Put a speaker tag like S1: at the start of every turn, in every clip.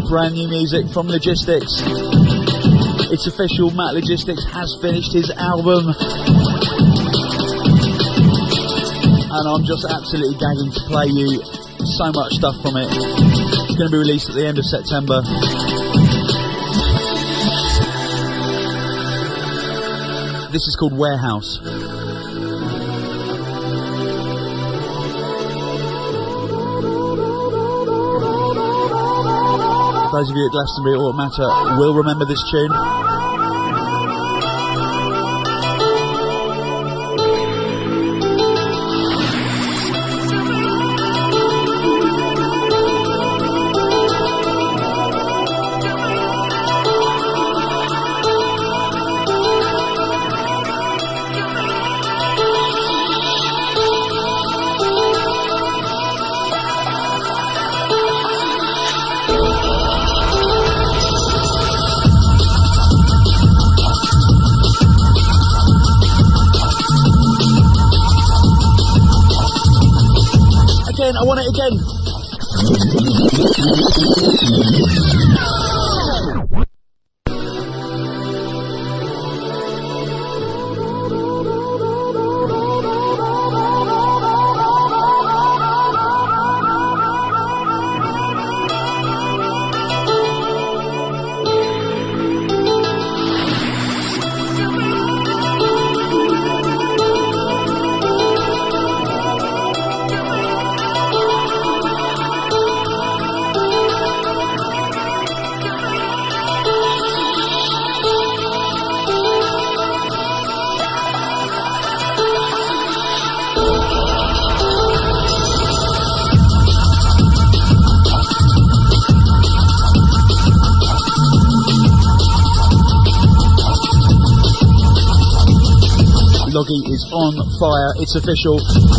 S1: brand new music from Logistics. It's official, Matt Logistics has finished his album. And I'm just absolutely gagging to play you so much stuff from it. It's going to be released at the end of September. This is called Warehouse. Those of you at Glastonbury Automata will remember this tune. I want it again. Loggy is on fire, it's official.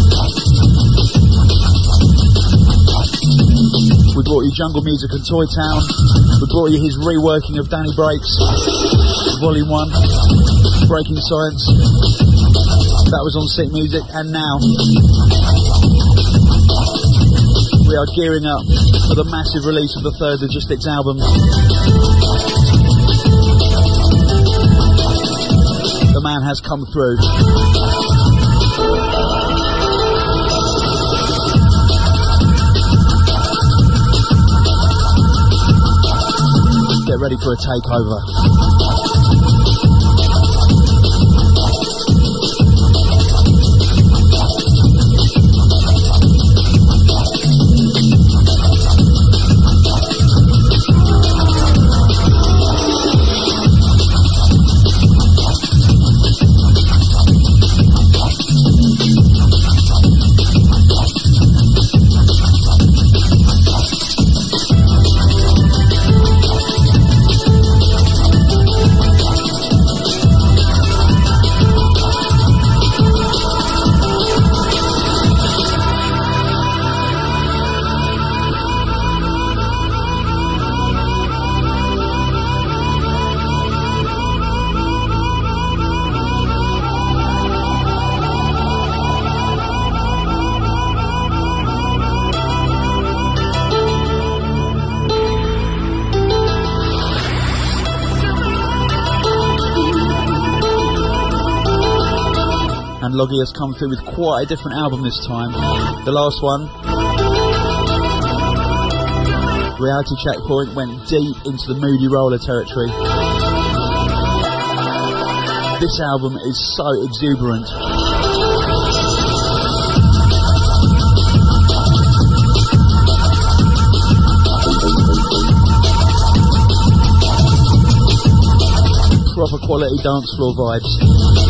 S1: We brought you Jungle Music and Toy Town. We brought you his reworking of Danny Breaks, Volume 1, Breaking Science. That was on Sick Music, and now we are gearing up for the massive release of the third Logistics album. The man has come through. Get ready for a takeover. And Loggy has come through with quite a different album this time. The last one, Reality Checkpoint, went deep into the moody roller territory. This album is so exuberant. Proper quality dance floor vibes.